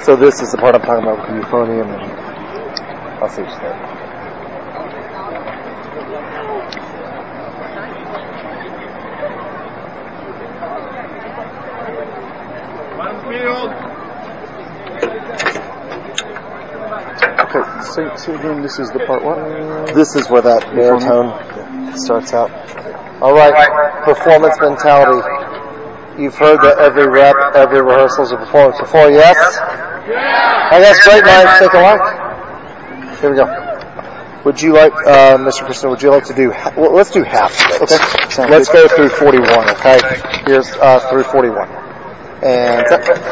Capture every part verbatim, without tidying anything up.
So this is the part I'm talking about with euphonium, and I'll see what you say. Okay, so, so again, this is the part what? This is where that baritone starts out. All right, performance mentality. You've heard that every rep, every rehearsal is a performance before, yes? Yeah. Oh, that's great, minds think alike. Here we go. Would you like, uh, Mister Christian, would you like to do, well, let's do half. Okay. Sounds let's good. Go through forty-one, okay? Here's uh, through forty-one. And...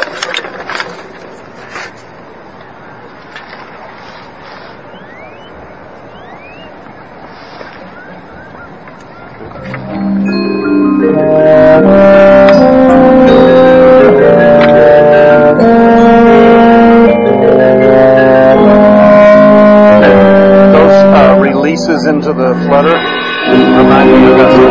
into the flutter. Remind me of this.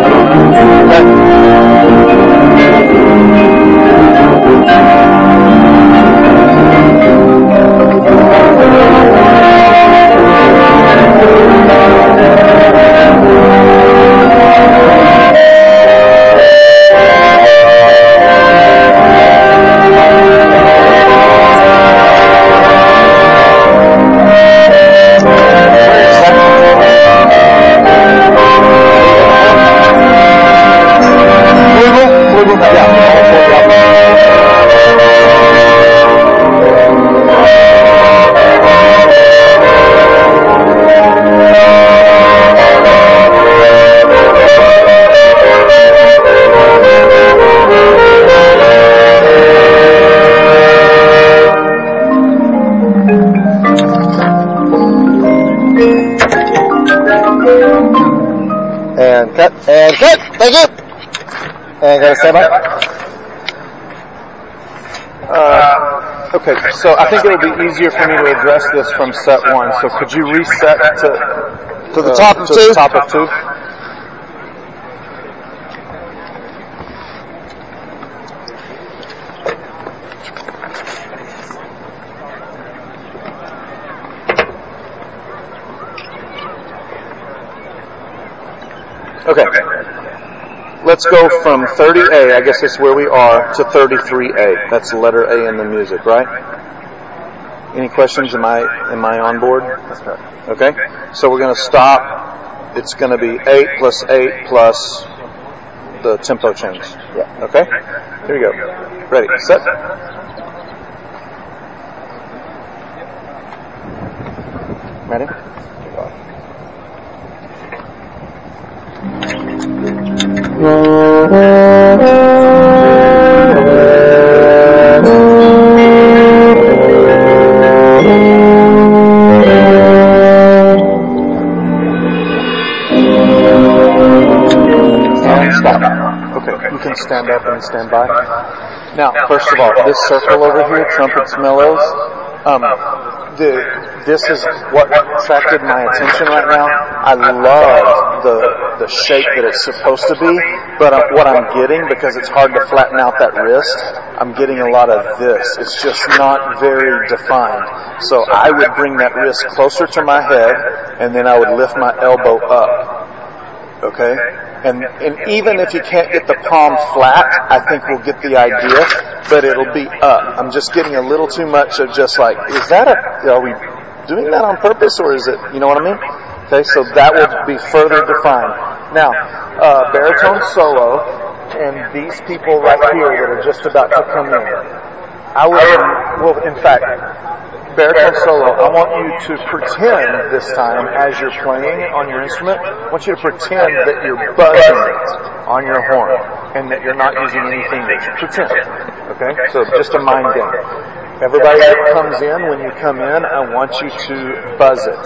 And cut, and cut, thank you. And got to stand by. Uh, okay, so I think it would be easier for me to address this from set one. So could you reset to, to the uh, top of to two? The top of two? Okay. Let's go from thirty A, I guess that's where we are, to thirty-three A. That's letter A in the music, right? Any questions? Am I am I on board? That's right. Okay. So we're going to stop. It's going to be eight plus eight plus the tempo change. Yeah. Okay. Here we go. Ready? Set. Ready? And stop. Okay, you can stand up and stand by. Now, first of all, this circle over here, trumpets, mellows, um, the, this is what attracted my attention right now. I love the the shape that it's supposed to be, but uh, what I'm getting, because it's hard to flatten out that wrist, I'm getting a lot of this. It's just not very defined. So I would bring that wrist closer to my head, and then I would lift my elbow up. Okay? And, and even if you can't get the palm flat, I think we'll get the idea, but it'll be up. I'm just getting a little too much of just like, is that a, are we doing that on purpose, or is it, you know what I mean? Okay, so that will be further defined. Now, uh, baritone solo, and these people right here that are just about to come in, I would, well, in fact, baritone solo, I want you to pretend this time as you're playing on your instrument, I want you to pretend that you're buzzing on your horn and that you're not using any fingers. Pretend. Okay? So just a mind game. Everybody that comes in, when you come in, I want you to buzz it.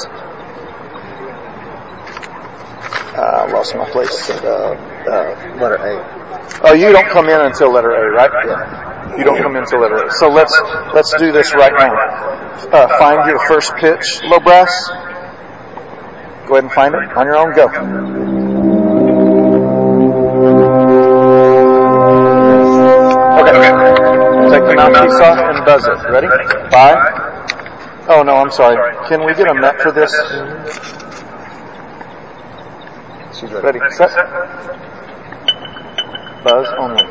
Uh, I lost my place at uh, uh, letter A. Oh, you don't come in until letter A, right? Yeah. You don't come in until letter A. So let's let's do this right now. Uh, find your first pitch, low brass. Go ahead and find it on your own. Go. Okay. Take the mouthpiece off and buzz it. Ready? Five. Oh, no, I'm sorry. Can we get a Met for this? She's ready. Set. Buzz only.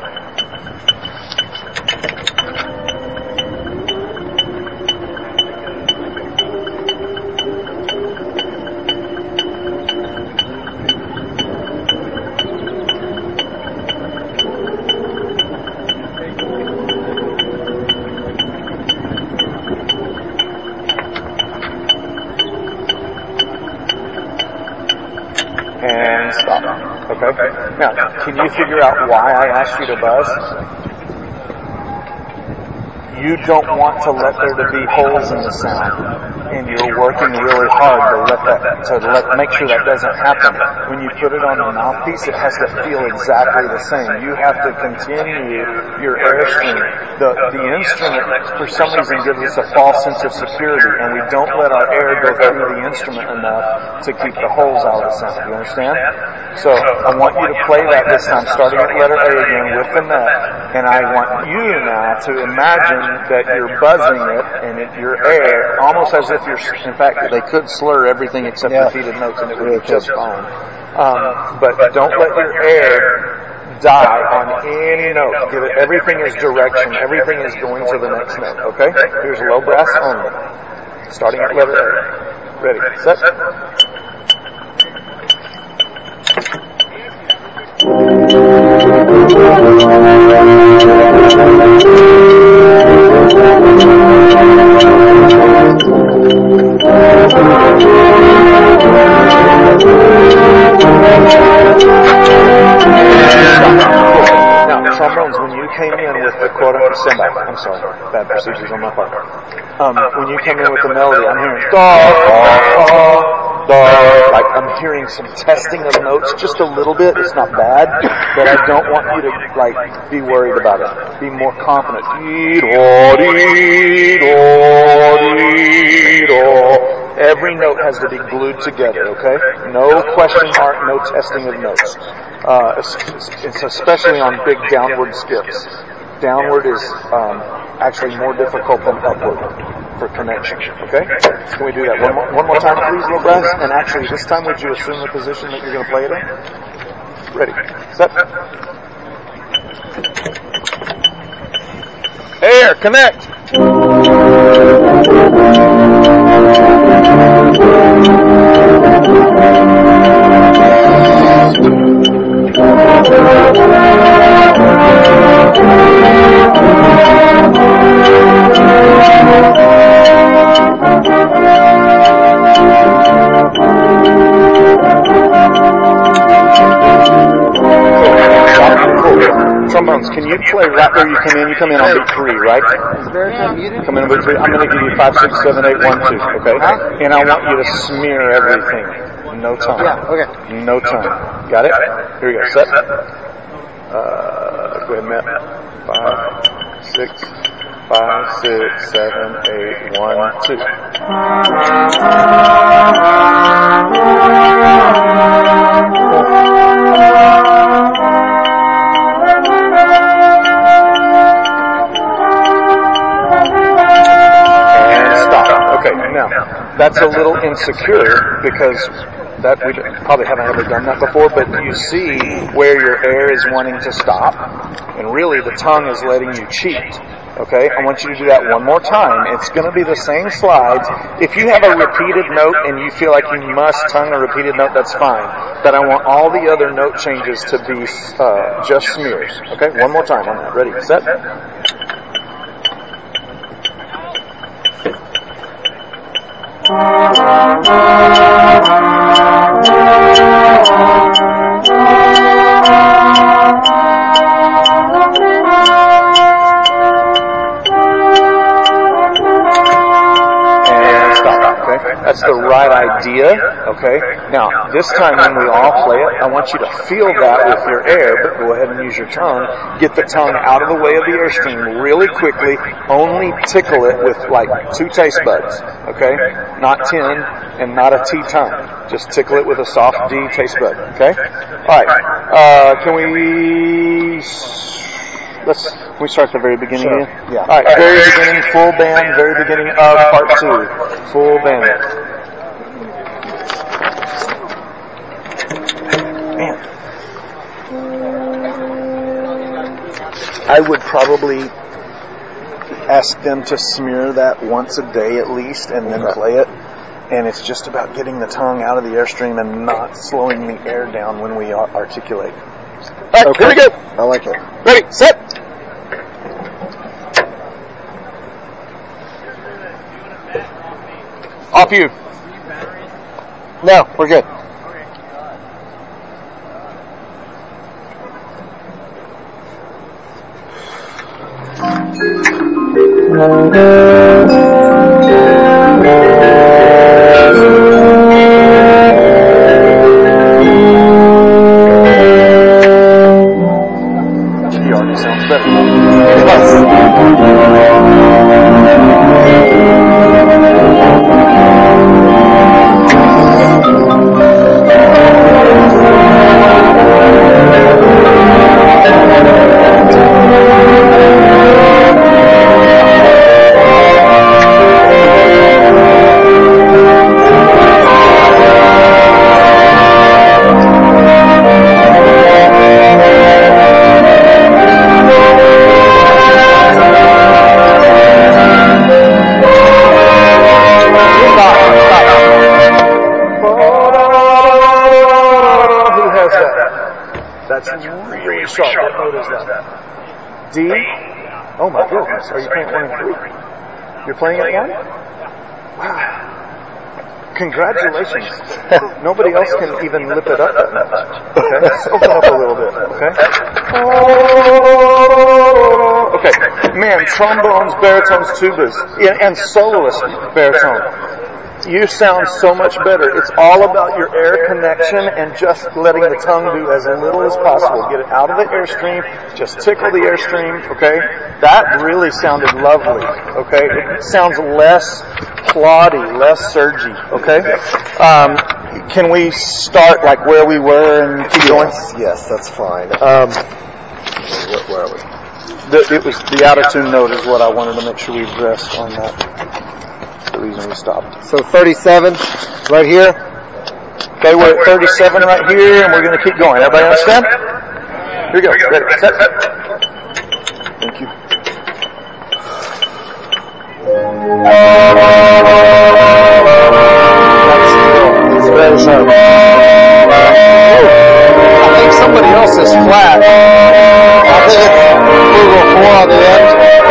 And stop. Okay? Now, can you figure out why I asked you to buzz? You don't want to let there to be holes in the sound, and you're working really hard to let that to let make sure that doesn't happen. When you put it on a mouthpiece, it has to feel exactly the same. You have to continue your airstream. The the instrument, for some reason, gives us a false sense of security, and we don't let our air go through the instrument enough to keep the holes out of the sound. You understand? So I want you to play that this time, starting at letter A again with the Met, and I want you now to imagine that you're buzzing it and it, your air, almost as if you're, in fact, they could slur everything except yeah. repeated notes and it would be just fine. Um, but don't let your air die on any note. Give it, everything is direction. Everything is going to the next note, okay? Here's low brass only. Starting at letter A. Ready, set. Now, trombones, when you came in with the quote unquote stand by, I'm sorry, bad procedures on my part. Um, when you came in with the melody, I'm hearing da, da, da, da, like I'm hearing some testing of notes just a little bit. It's not bad, but I don't want you to like be worried about it. Be more confident. Dee, da, dee, da, dee, da. Every note has to be glued together, okay? No question mark, no testing of notes. Uh, it's especially on big downward skips. Downward is um, actually more difficult than upward for connection, okay? Can we do that one more, one more time, please, low brass? And actually, this time, would you assume the position that you're going to play it in? Ready, set. Air, connect! Trombones, can you play right where you come in? You come in on beat three, right? Come in on beat three. I'm going to give you five, six, seven, eight, one, two, okay? And I want you to smear everything. No time. Yeah, okay. No time. Got it? Here we go. Set. Uh, go ahead, Matt. Five, six, five, six, seven, eight, one, two. Now, that's a little insecure because that we probably haven't ever done that before, but you see where your air is wanting to stop, and really the tongue is letting you cheat. Okay, I want you to do that one more time. It's going to be the same slides. If you have a repeated note and you feel like you must tongue a repeated note, that's fine. But I want all the other note changes to be uh, just smears. Okay, one more time on that. Ready, set. That's the right idea, okay? Now, this time when we all play it, I want you to feel that with your air, but go ahead and use your tongue. Get the tongue out of the way of the airstream really quickly. Only tickle it with like two taste buds, okay? Not ten and not a T tongue. Just tickle it with a soft D taste bud, okay? Alright, uh, can we... let's we start at the very beginning Sure. again. Yeah. All right, very beginning, full band, very beginning of part two, full band. Man, I would probably ask them to smear that once a day at least, and then play it. And it's just about getting the tongue out of the airstream and not slowing the air down when we articulate. All right, Okay. here we go. I like it. Ready, set. Off you. No, we're good. He already sounds better. That's really sharp. What note is that? D? Oh my goodness. Are you playing one and three? You're playing it one? Wow. Congratulations. Nobody else can even lip it up that much. Okay? Let's open up a little bit. Okay? Okay. Man, trombones, baritones, tubas, and soloist baritone. You sound so much better. It's all about your air connection and just letting the tongue do as little as possible. Get it out of the airstream. Just tickle the airstream, okay? That really sounded lovely, okay? It sounds less ploddy, less surgy, okay? Um, can we start like where we were and keep going? Yes, yes, that's fine. Um, where, where are we? The, it was the out of tune note is what I wanted to make sure we addressed on that. The reason we stopped. So thirty-seven, right here. Okay, we're at thirty-seven right here, and we're going to keep going. Everybody understand? Here we go. Ready, set. Thank you. It's very sharp. I think somebody else is flat. I think it's Google four on the end.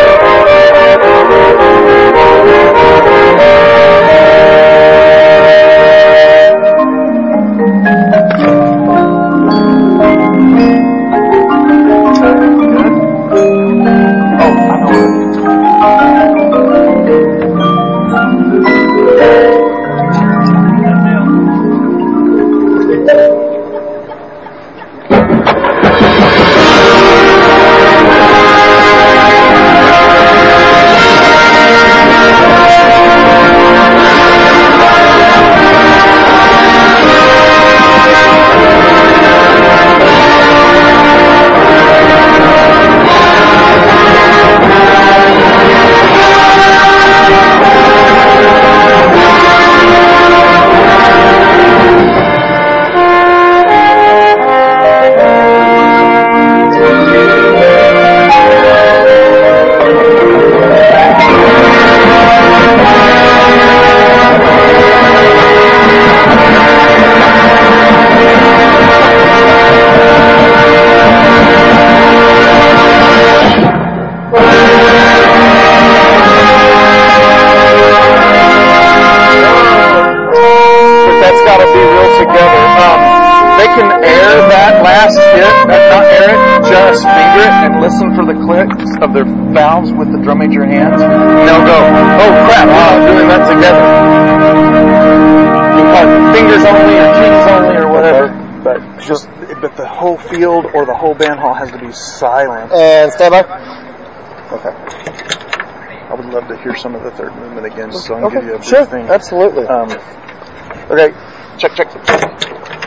Of their valves with the drum major hands, and they'll go, oh crap, wow, doing that together. You call it fingers only or keys only or whatever, but just, but the whole field or the whole band hall has to be silent. And stand by. Okay. I would love to hear some of the third movement again, so I can Okay. give you a brief Sure. thing. Absolutely. Um, okay, check, check.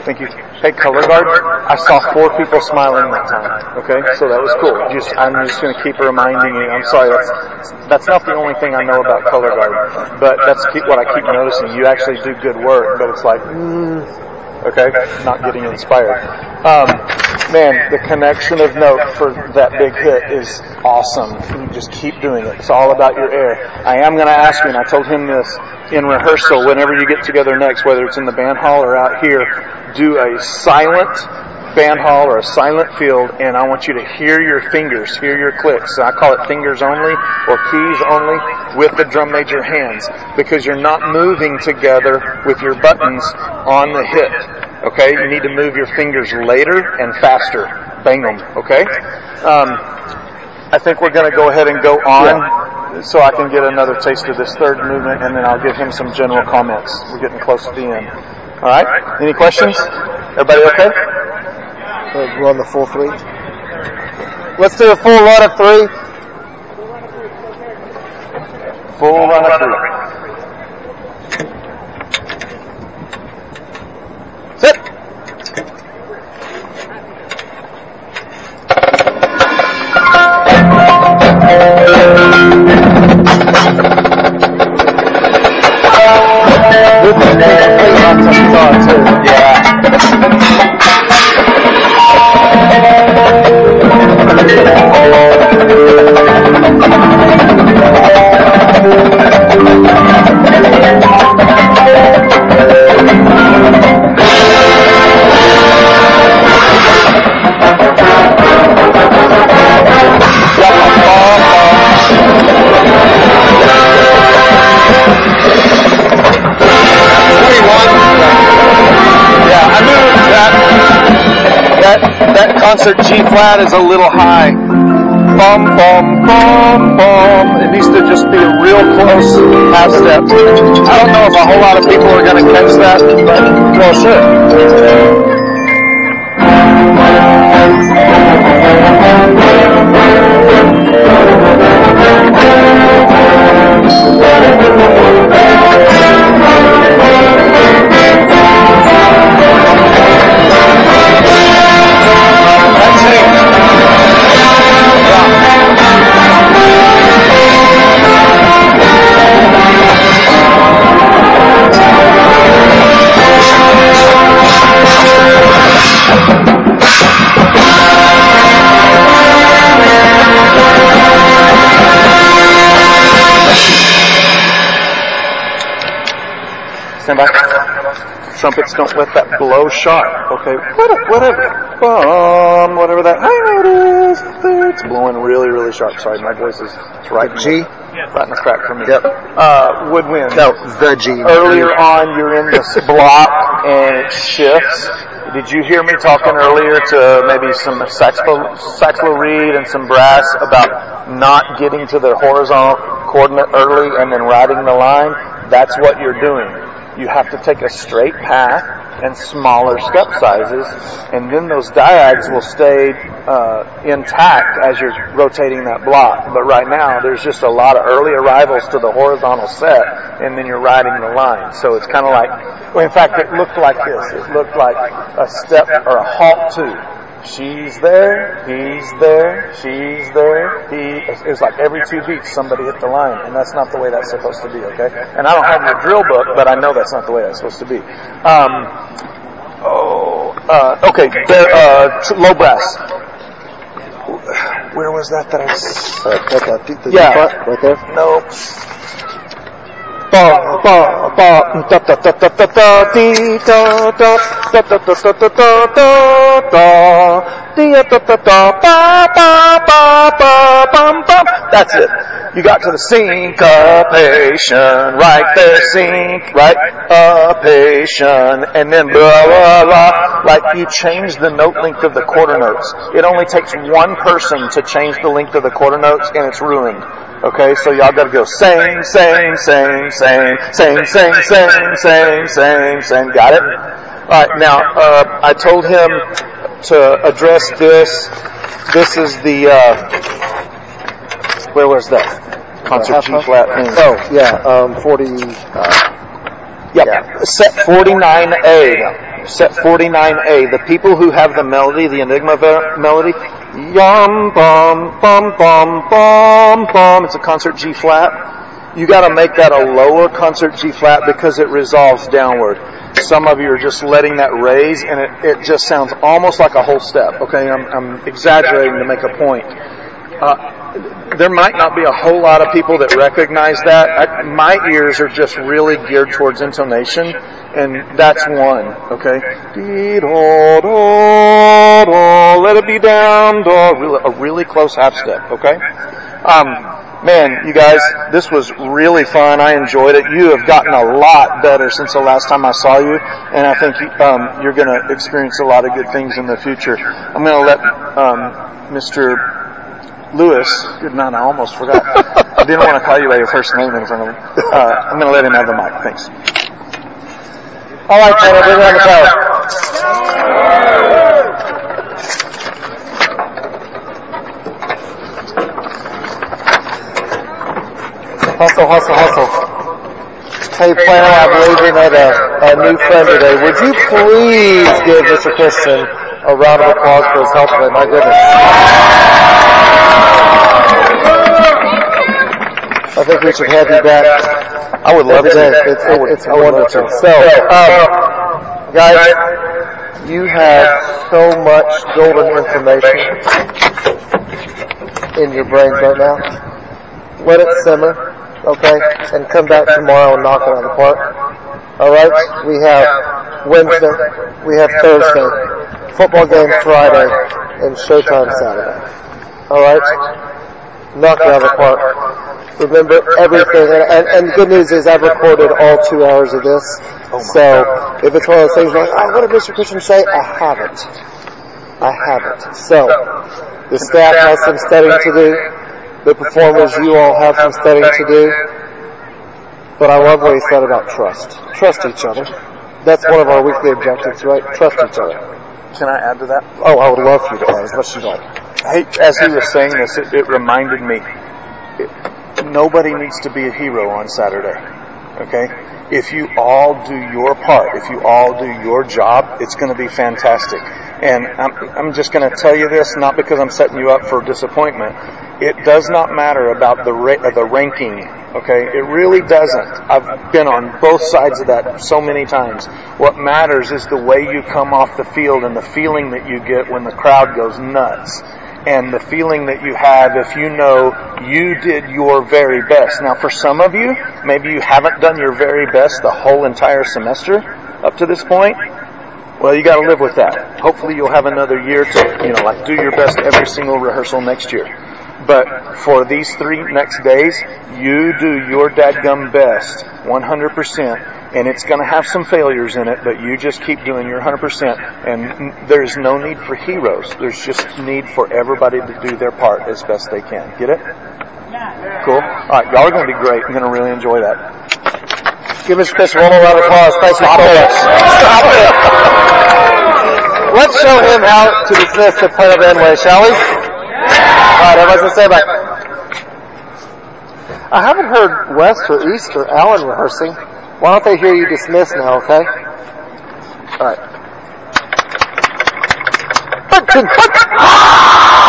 Thank you. Hey, color guard, I saw four people smiling that time. Okay, so that was cool. Just, I'm just going to keep reminding you. I'm sorry, that's, that's not the only thing I know about color guard, but that's keep, what I keep noticing. You actually do good work, but it's like, mm, okay, not getting inspired. Um, man, the connection of note for that big hit is awesome. You just keep doing it. It's all about your air. I am going to ask you, and I told him this in rehearsal, whenever you get together next, whether it's in the band hall or out here, do a silent band hall or a silent field, and I want you to hear your fingers, hear your clicks. So I call it fingers only or keys only with the drum major hands, because you're not moving together with your buttons on the hit. Okay, you need to move your fingers later and faster. Bang them. Okay. Um, I think we're going to go ahead and go on, so I can get another taste of this third movement, and then I'll give him some general comments. We're getting close to the end. All right. Any questions? Everybody okay? Uh, run the full three. Let's do a full run of three. Full run of three. Sit. This is complete on some guitar too. Yeah. That concert G flat is a little high. Bum, bum, bum, bum. It needs to just be a real close half step. I don't know if a whole lot of people are going to catch that, but well, sure. Stand by. Trumpets don't let that blow sharp. Okay, whatever, bum, whatever that high note is. It's blowing really, really sharp. Sorry, my voice is right. G, right in the crack for me. Yep. Uh, woodwind. No, the G. Earlier on, you're in this block and it shifts. Did you hear me talking earlier to maybe some saxophone, saxophone reed and some brass about not getting to the horizontal coordinate early and then riding the line? That's what you're doing. You have to take a straight path and smaller step sizes, and then those diags will stay uh, intact as you're rotating that block. But right now, there's just a lot of early arrivals to the horizontal set, and then you're riding the line. So it's kind of like, well, in fact, it looked like this. It looked like a step or a halt two. She's there, he's there, she's there, he, it's like every two beats somebody hit the line, and that's not the way that's supposed to be, okay? And I don't have your drill book, but I know that's not the way that's supposed to be. Um, oh, uh, okay, there, uh, tr- low brass. Where was that that I said? Uh, the, the yeah. Right there? No. Ba ba ba da da da da da da dee da da da da da da da da da dee da da da ba ba ba ba bum bum. That's it. You got to the syncopation right there, sync right upation, and then blah blah blah. Like you change the note length of the quarter notes. It only takes one person to change the length of the quarter notes, and it's ruined. Okay, so y'all gotta go same, same, same, same, same, same, same, same, same, same. Got it? Alright, now, uh, I told him to address this. This is the, uh, where was that? Concert G flat thing. Oh, yeah, um, forty, uh, Yep. Yeah. Set forty-nine A. set forty-nine A, the people who have the melody, the Enigma ve- melody, yum, bum, bum, bum, bum, bum, it's a concert G flat. You gotta make that a lower concert G flat because it resolves downward. Some of you are just letting that raise, and it, it just sounds almost like a whole step. Okay, I'm, I'm exaggerating to make a point. Uh, there might not be a whole lot of people that recognize that. I, my ears are just really geared towards intonation, and that's one. Okay, dee do do do, let it be down do, really, a really close half step. Okay. Um, Man, you guys, this was really fun. I enjoyed it. You have gotten a lot better since the last time I saw you, and I think um, you're going to experience a lot of good things in the future. I'm going to let um, Mister Lewis, good night, I almost forgot. I didn't want to call you by your first name in front of him. Uh, I'm going to let him have the mic. Thanks. All right, Taylor, bring it on the crowd. Hustle, hustle, hustle. Hey, Plano, I believe we met a, a new friend today. Would you please give Mister Christian a round of applause for his help today? My goodness. I think we should have you back. I would love to. It's, it, it's wonderful. So, um, guys, you have so much golden information in your brains right now. Let it simmer. Okay, and come back tomorrow and knock it out of the park. All right, we have Wednesday, we have Thursday, football game Friday, and showtime Saturday. All right, knock it out of the park. Remember everything, and, and, and the good news is I've recorded all two hours of this. So if it's one of those things like, oh, what did Mister Christian say? I haven't. I haven't. So the staff has some studying to do. The performers, you all have some studying to do. But I love what he said about trust. Trust each other. That's one of our weekly objectives, right? Trust each other. Can I add to that? Oh, I would love for you to add as much as you like. Hey, as he was saying this, it, it reminded me, it, nobody needs to be a hero on Saturday. Okay? If you all do your part, if you all do your job, it's going to be fantastic. And I'm, I'm just going to tell you this, not because I'm setting you up for disappointment. It does not matter about the ra- the ranking, okay? It really doesn't. I've been on both sides of that so many times. What matters is the way you come off the field and the feeling that you get when the crowd goes nuts. And the feeling that you have if you know you did your very best. Now, for some of you, maybe you haven't done your very best the whole entire semester up to this point. Well, you got to live with that. Hopefully you'll have another year to, you know, like do your best every single rehearsal next year. But for these three next days, you do your dadgum best, one hundred percent. And it's going to have some failures in it, but you just keep doing your one hundred percent. And there's no need for heroes. There's just need for everybody to do their part as best they can. Get it? Yeah. Cool? All right, y'all are going to be great. I'm going to really enjoy that. Give Mister Chris one more round of applause. Thank you so much. Stop it. Let's show him how to dismiss the Plano Bandway, shall we? All right, everybody's going to say back. I haven't heard West or East or Alan rehearsing. Why don't they hear you dismiss now, okay? All right.